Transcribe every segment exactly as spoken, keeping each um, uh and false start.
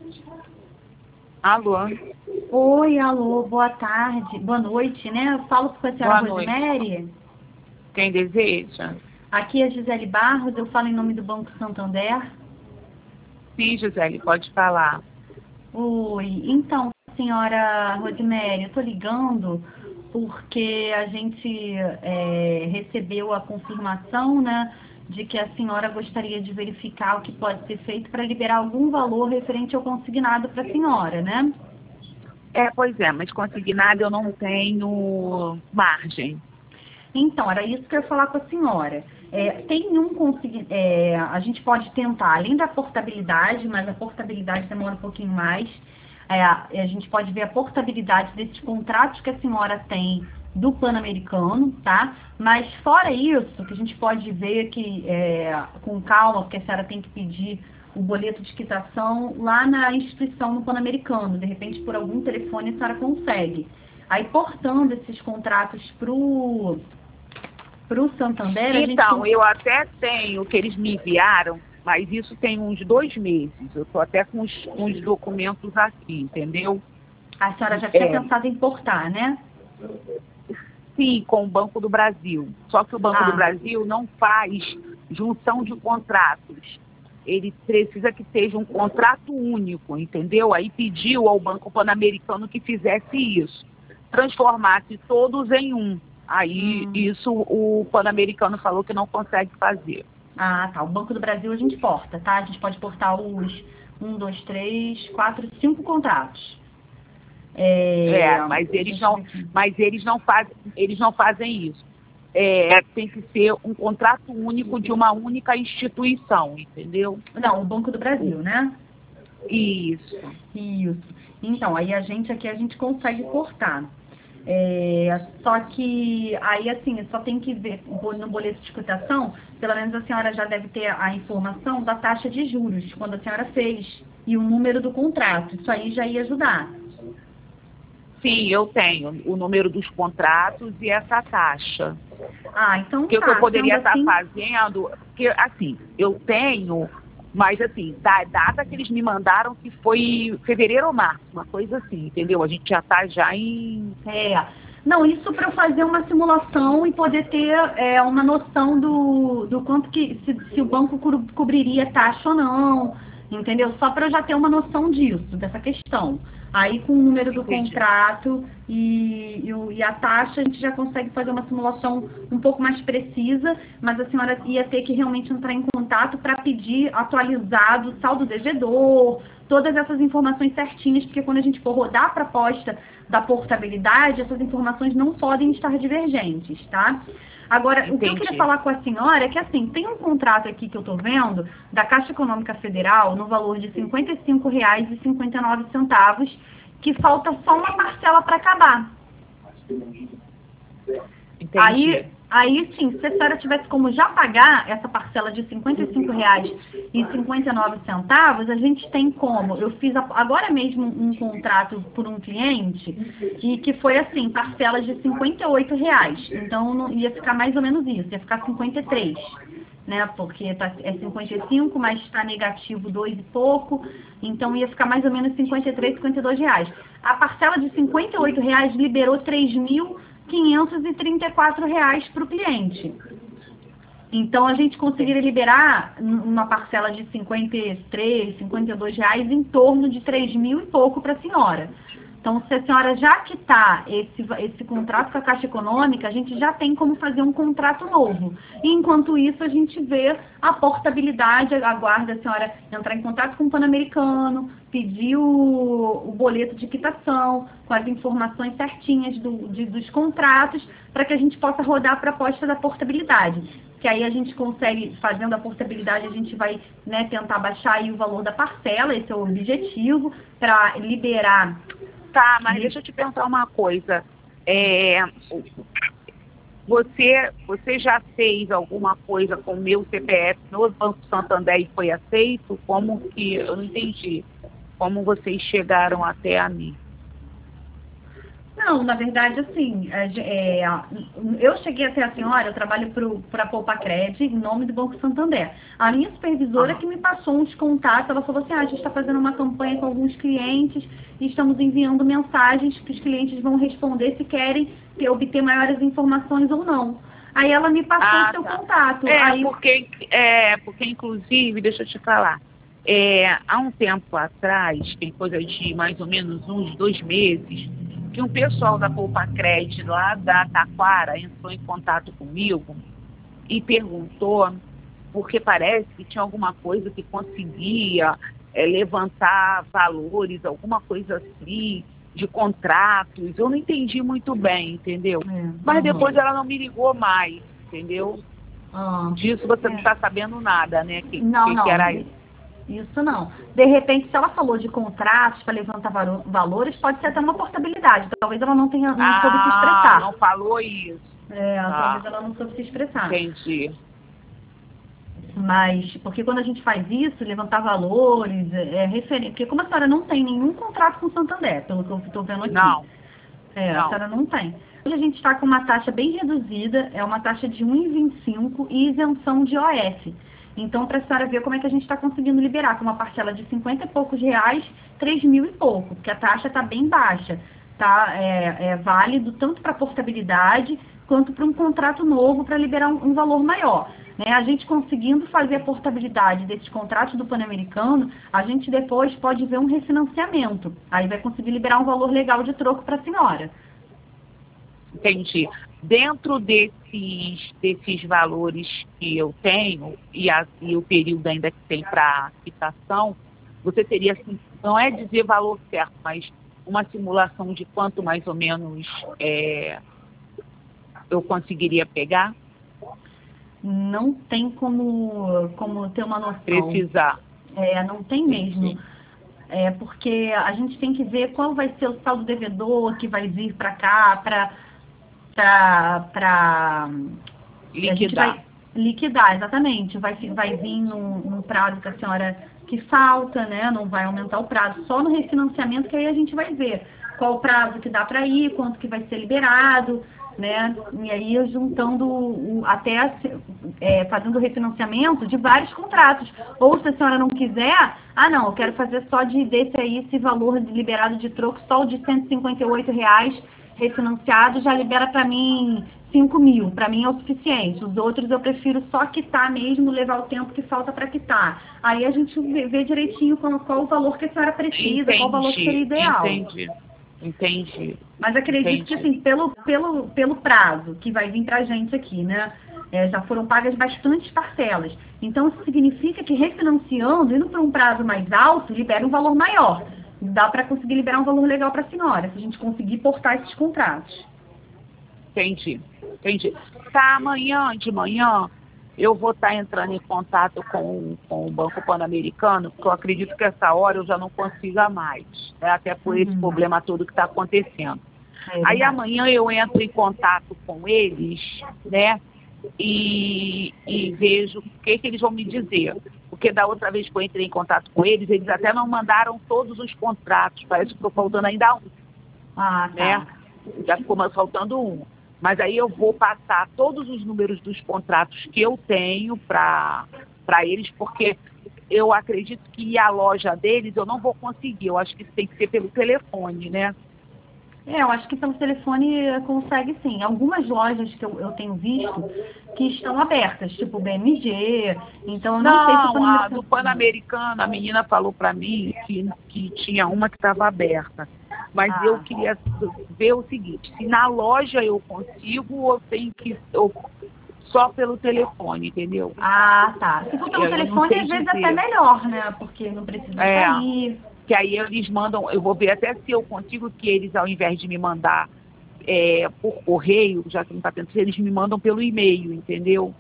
Alô? Oi, alô, boa tarde, boa noite, né? Eu falo com a senhora Boa noite. Rosemary. Quem deseja? Aqui é a Gisele Barros, eu falo em nome do Banco Santander. Sim, Gisele, pode falar. Oi, então, senhora Rosemary, eu tô ligando porque a gente é, recebeu a confirmação, né, de que a senhora gostaria de verificar o que pode ser feito para liberar algum valor referente ao consignado para a senhora, né? É, pois é, mas consignado eu não tenho margem. Então, era isso que eu ia falar com a senhora. É, tem um consign... é, a gente pode tentar, além da portabilidade, mas a portabilidade demora um pouquinho mais. É, a gente pode ver a portabilidade desses contratos que a senhora tem do Pan-Americano, tá? Mas fora isso, que a gente pode ver que, é, com calma, porque a senhora tem que pedir o boleto de quitação lá na instituição no Pan-Americano. De repente, por algum telefone, a senhora consegue. Aí, portando esses contratos pro para o Santander, a gente... Então, eu até tenho que eles me enviaram, mas isso tem uns dois meses. Eu estou até com os, com os documentos aqui, entendeu? A senhora já tinha É, pensado em importar, né? sim, com o Banco do Brasil. Só que o Banco do Ah, Brasil não faz junção de contratos. Ele precisa que seja um contrato único, entendeu? Aí pediu ao Banco Pan-Americano que fizesse isso, transformasse todos em um. Aí hum, isso o Pan-Americano falou que não consegue fazer. ah, tá. O Banco do Brasil a gente porta, tá? A gente pode portar os um, dois, três, quatro, cinco contratos. É, É, mas eles deixa eu ver não, aqui. mas eles não fazem, eles não fazem isso. É, tem que ser um contrato único de uma única instituição, entendeu? Não, o Banco do Brasil, né? Isso. Isso. Então, aí a gente aqui a gente consegue cortar. É, só que aí assim, só tem que ver no boleto de quitação, pelo menos a senhora já deve ter a informação da taxa de juros, quando a senhora fez, e o número do contrato. Isso aí já ia ajudar. Sim, eu tenho o número dos contratos e essa taxa. Ah, então Que o que eu tá, sendo poderia estar assim, fazendo, porque assim, eu tenho, mas assim, da data que eles me mandaram, que foi fevereiro ou março, uma coisa assim, entendeu? A gente já está já em. é. Não, isso para eu fazer uma simulação e poder ter é, uma noção do, do quanto que, se, se o banco co- cobriria taxa ou não, entendeu? Só para eu já ter uma noção disso, dessa questão. Aí com o número do Entendi. contrato e, e, o- e a taxa, a gente já consegue fazer uma simulação um pouco mais precisa, mas a senhora ia ter que realmente entrar em contato para pedir atualizado o saldo devedor, todas essas informações certinhas, porque quando a gente for rodar a proposta da portabilidade, essas informações não podem estar divergentes, tá? Agora, o que eu queria Entendi. falar com a senhora é que, assim, tem um contrato aqui que eu estou vendo, da Caixa Econômica Federal, no valor de cinquenta e cinco reais e cinquenta e nove centavos, que falta só uma parcela para acabar. Entendi. Aí, aí sim, se a senhora tivesse como já pagar essa parcela de cinquenta e cinco reais e cinquenta e nove centavos, a gente tem como. Eu fiz a- agora mesmo um contrato por um cliente e que foi assim, parcelas de cinquenta e oito reais. Então não, ia ficar mais ou menos isso, ia ficar cinquenta e três, né? Porque tá, é cinquenta e cinco, mas está negativo dois e pouco, então ia ficar mais ou menos cinquenta e três, cinquenta e dois reais. A parcela de cinquenta e oito reais liberou três mil quinhentos e trinta e quatro reais para o cliente. Então, a gente conseguiria liberar uma parcela de cinquenta e três, cinquenta e dois reais em torno de três mil e pouco para a senhora. Então, se a senhora já quitar esse, esse contrato com a Caixa Econômica, a gente já tem como fazer um contrato novo. E, enquanto isso, a gente vê a portabilidade, aguarda a senhora entrar em contato com o Pan-Americano, pedir o, o boleto de quitação, com as informações certinhas do, de, dos contratos, para que a gente possa rodar a proposta da portabilidade. Que aí a gente consegue, fazendo a portabilidade, a gente vai, né, tentar baixar aí o valor da parcela, esse é o objetivo, para liberar. Tá, mas deixa eu te perguntar uma coisa. É, você, você já fez alguma coisa com o meu C P F no Banco Santander e foi aceito? Como que, eu não entendi, como vocês chegaram até a mim? Não, na verdade, assim, é, é, eu cheguei até a senhora, eu trabalho para a Poupa-Cred em nome do Banco Santander. A minha supervisora Aham. que me passou uns contatos, ela falou assim, ah, a gente está fazendo uma campanha com alguns clientes e estamos enviando mensagens que os clientes vão responder se querem ter, obter maiores informações ou não. Aí ela me passou o Ah, seu tá. contato. É, Aí, porque, é, porque inclusive, deixa eu te falar, é, há um tempo atrás, tem coisa de mais ou menos uns dois meses, que um pessoal da Poupa-Cred lá da Taquara entrou em contato comigo e perguntou, porque parece que tinha alguma coisa que conseguia é, levantar valores, alguma coisa assim, de contratos. Eu não entendi muito bem, entendeu? é, Mas depois aham. ela não me ligou mais, entendeu? Ah, Disso você não é. está sabendo nada, né? Que, Não, que, que não. era isso. Isso não. De repente, se ela falou de contratos para levantar valo- valores, pode ser até uma portabilidade. Talvez ela não tenha, não soube se Ah, não expressar. falou isso. É, talvez Tá, ela não soube se expressar. entendi. Mas, porque quando a gente faz isso, levantar valores, é, é referente. Porque como a senhora não tem nenhum contrato com o Santander, pelo que eu estou vendo aqui. Não, É, a não. senhora não tem. Hoje a gente está com uma taxa bem reduzida, é uma taxa de um vírgula vinte e cinco e isenção de O F. Então, para a senhora ver como é que a gente está conseguindo liberar, com uma parcela de cinquenta e poucos reais, três mil e pouco, porque a taxa está bem baixa. Tá? É, é válido tanto para portabilidade quanto para um contrato novo para liberar um, um valor maior. Né? A gente conseguindo fazer a portabilidade desses contratos do Pan-Americano, a gente depois pode ver um refinanciamento. Aí vai conseguir liberar um valor legal de troco para a senhora. Entendi. Dentro desses, desses valores que eu tenho, e, a, e o período ainda que tem para quitação, você teria, assim, não é dizer valor certo, mas uma simulação de quanto mais ou menos é, eu conseguiria pegar? Não tem como, como ter uma noção. Precisar. É, não tem mesmo. É, porque a gente tem que ver qual vai ser o saldo devedor que vai vir para cá, para para Liquidar. liquidar, exatamente. Vai, vai vir num, num prazo que a senhora que falta, né? Não vai aumentar o prazo, só no refinanciamento que aí a gente vai ver qual o prazo que dá para ir, quanto que vai ser liberado, né? E aí juntando o, até é, fazendo o refinanciamento de vários contratos. Ou se a senhora não quiser, ah não, eu quero fazer só de desse aí esse valor liberado de troco, só o de cento e cinquenta e oito reais refinanciado já libera para mim cinco mil, para mim é o suficiente. Os outros eu prefiro só quitar mesmo, levar o tempo que falta para quitar. Aí a gente vê, vê direitinho qual, qual o valor que a senhora precisa, Entendi, qual o valor que seria ideal. entendi, entendi. Mas acredito entendi. que assim, pelo, pelo, pelo prazo que vai vir para a gente aqui, né? É, já foram pagas bastantes parcelas. Então isso significa que refinanciando, indo para um prazo mais alto, libera um valor maior. Dá para conseguir liberar um valor legal para a senhora, se a gente conseguir portar esses contratos. Entendi, entendi. Tá, amanhã de manhã eu vou estar entrando em contato com, com o Banco Pan-Americano, porque eu acredito que essa hora eu já não consiga mais, né? Até por esse Uhum. problema todo que está acontecendo. É Aí verdade. amanhã eu entro em contato com eles, né? E, e vejo o que, que eles vão me dizer. Porque da outra vez que eu entrei em contato com eles, eles até não mandaram todos os contratos. Parece que ficou faltando ainda um, Ah, tá. né? Já ficou faltando um. Mas aí eu vou passar todos os números dos contratos que eu tenho para para eles, porque eu acredito que a loja deles eu não vou conseguir. Eu acho que isso tem que ser pelo telefone, né? É, eu acho que pelo telefone consegue sim. Algumas lojas que eu, eu tenho visto que estão abertas, tipo B M G, então eu não, sei se o Não, a Pan-Americano... do Pan-Americano, a menina falou para mim que, que tinha uma que estava aberta. Mas Ah. eu queria ver o seguinte, se na loja eu consigo ou tenho que ou só pelo telefone, entendeu? Ah, tá. Se for pelo Eu não telefone, sei às vezes dizer. até melhor, né? Porque não precisa É. sair. Que aí eles mandam, eu vou ver até se eu consigo que eles, ao invés de me mandar é, por correio, já que não está tendo, eles me mandam pelo e-mail, entendeu?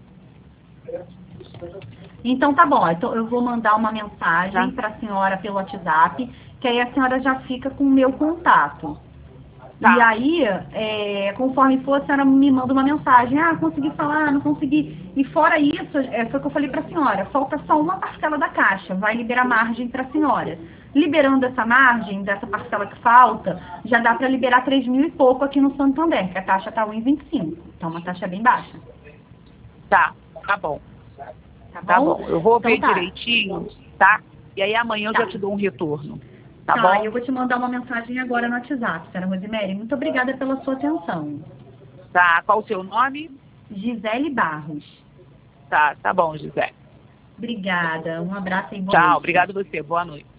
Então tá bom, então eu vou mandar uma mensagem Tá. para a senhora pelo WhatsApp, que aí a senhora já fica com o meu contato. Tá. E aí, é, conforme for, a senhora me manda uma mensagem, ah, consegui falar, não consegui. E fora isso, é, foi o que eu falei para a senhora, falta só uma parcela da caixa, vai liberar margem para a senhora. Liberando essa margem, dessa parcela que falta, já dá para liberar três mil e pouco aqui no Santander, que a taxa está um vírgula vinte e cinco. Então, uma taxa bem baixa. Tá, tá bom. Tá bom? Tá bom. Eu vou Então, ver tá. direitinho, tá? E aí amanhã eu Tá. já te dou um retorno. Tá, Tá, bom? eu vou te mandar uma mensagem agora no WhatsApp, senhora Rosemary. Muito obrigada pela sua atenção. Tá. Qual o seu nome? Gisele Barros. Tá, tá bom, Gisele. Obrigada. Um abraço e boa Tchau, noite. obrigado você. Boa noite.